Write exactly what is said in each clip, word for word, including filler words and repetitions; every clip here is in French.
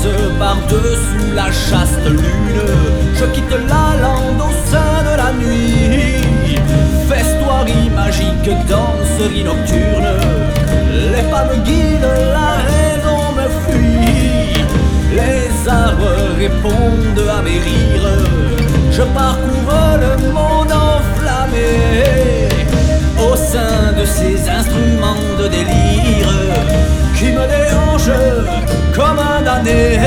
par-dessous la chaste lune. Je quitte la lande au sein de la nuit. Festoirie magique, danserie nocturne. Les pas me guident, la raison me fuit. Les arbres répondent à mes rires. Je parcours le monde enflammé au sein de ces instruments de délire qui me dérangent comme un damné.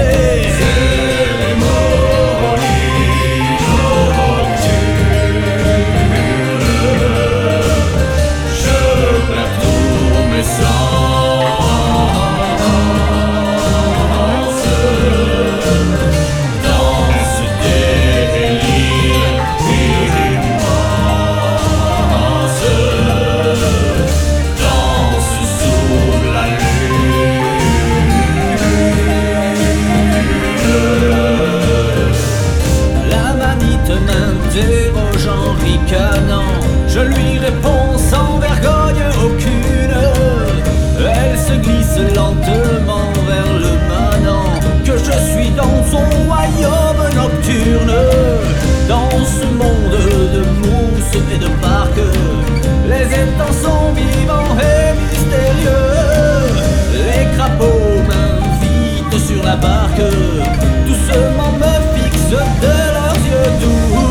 M'interroge en ricanant, je lui réponds sans vergogne aucune. Elle se glisse lentement vers le manant, que je suis dans son royaume nocturne. Dans ce monde de mousse et de parc, les étangs sont vivants et mystérieux. Les crapauds m'invitent sur la barque, doucement me fixent de leurs yeux doux.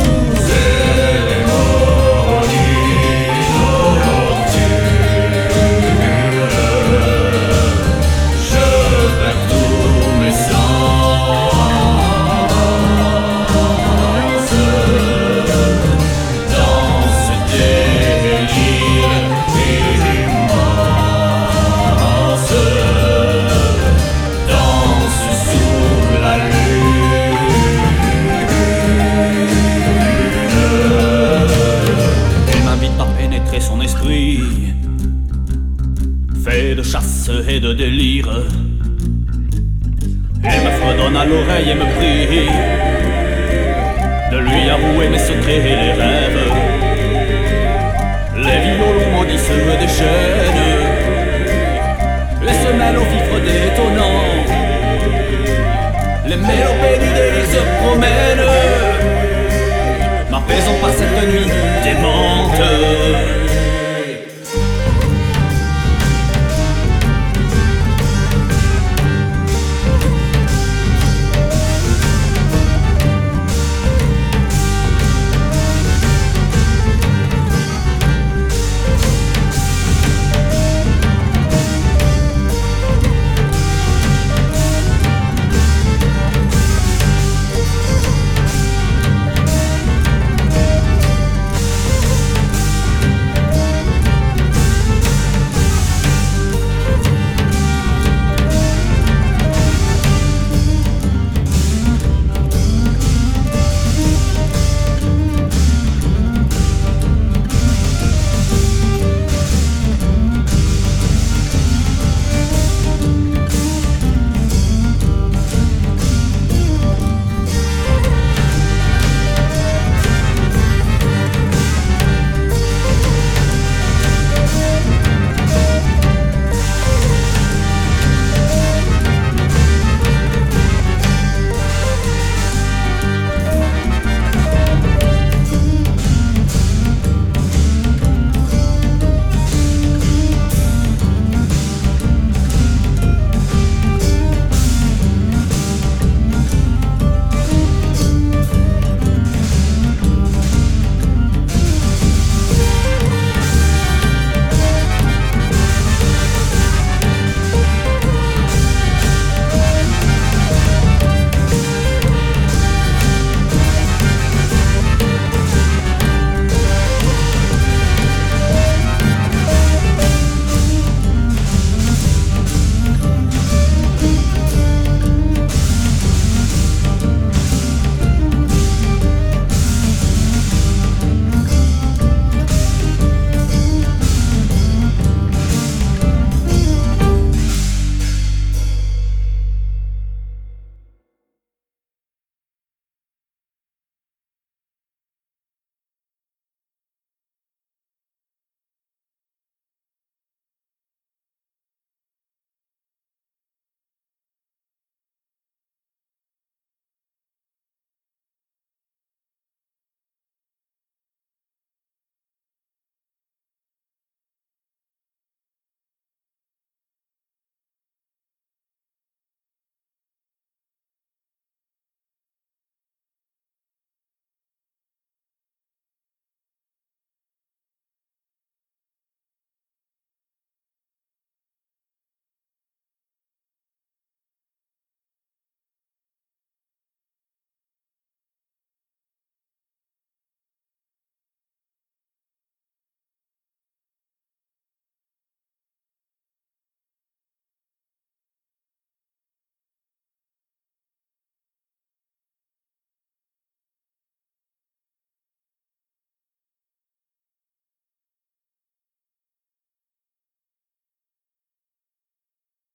Son esprit fait de chasse et de délire. Elle me fredonne à l'oreille et me prie de lui avouer mes secrets et les rêves. Les violons maudissent me déchaînent, les semelles aux fifres détonnants, les mélopées du délire se promènent, m'apaisant par cette nuit démente.